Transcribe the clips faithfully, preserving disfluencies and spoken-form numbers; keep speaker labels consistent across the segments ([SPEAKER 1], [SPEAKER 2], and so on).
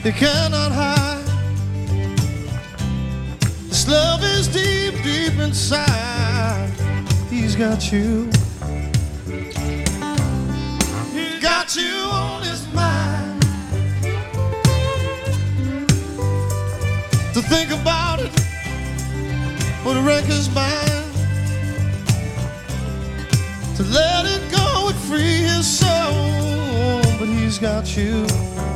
[SPEAKER 1] you cannot hide. This love is deep, deep inside. He's got you. He's got you on his mind. To think about it would wreck his mind. To let it go would free his soul. But he's got you.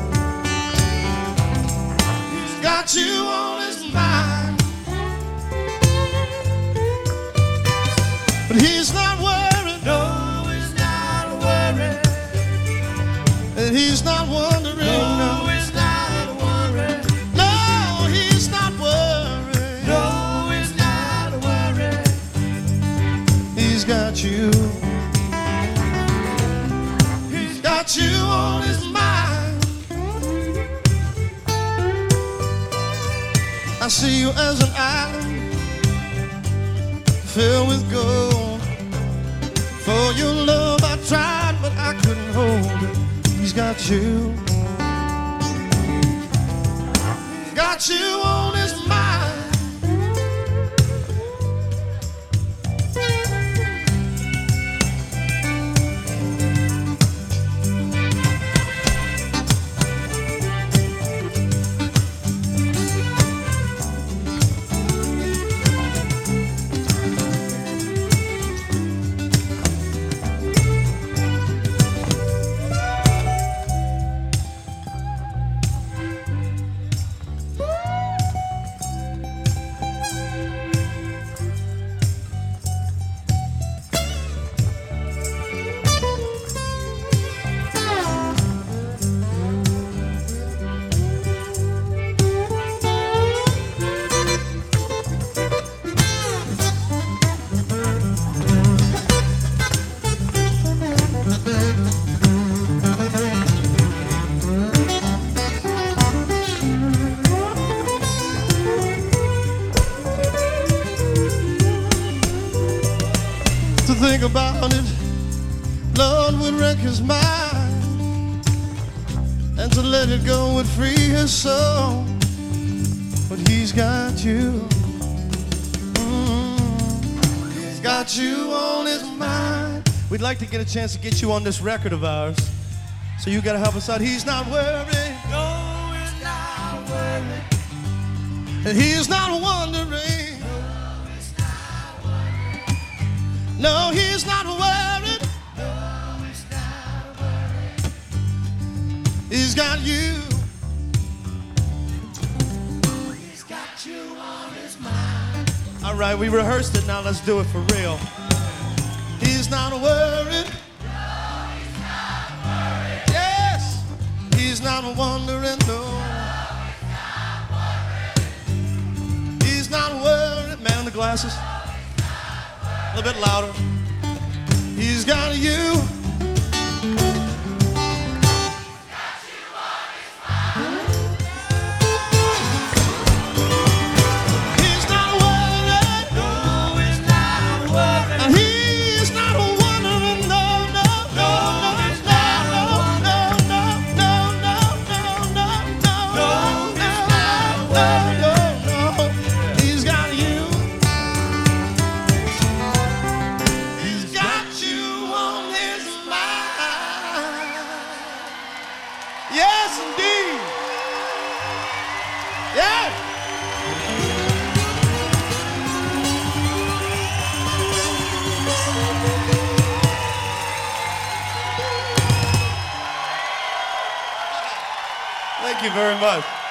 [SPEAKER 1] He's got you on his mind. But he's not worried. No, he's not worried. And he's not wondering. No, no. He's not worried. No, he's not worried. No, he's not worried. He's got you. He's got you on his mind. I see you as an island filled with gold. For your love I tried, but I couldn't hold it. He's got you. He's got you on his mind. To think about it, Lord, would wreck his mind. And to let it go would free his soul. But he's got you. Mm, he's got you on his mind. We'd like to get a chance to get you on this record of ours. So you gotta help us out. He's not worried. No, he's not worried. And he's not wondering. No, he's not worried. No, he's not worried. He's got you. He's got you on his mind. All right, we rehearsed it. Now let's do it for real. He's not worried. No, he's not worried. Yes, he's not wondering. No, no he's not worried. He's not worried. Man in the glasses. A little bit louder. He's got you. He's not worried. No, he's not worried. And he's not wondering. No, no, no, no, no, no, no, no, no, no, no, no, no, no. He's got you. Yes, indeed. Yeah. Thank you very much.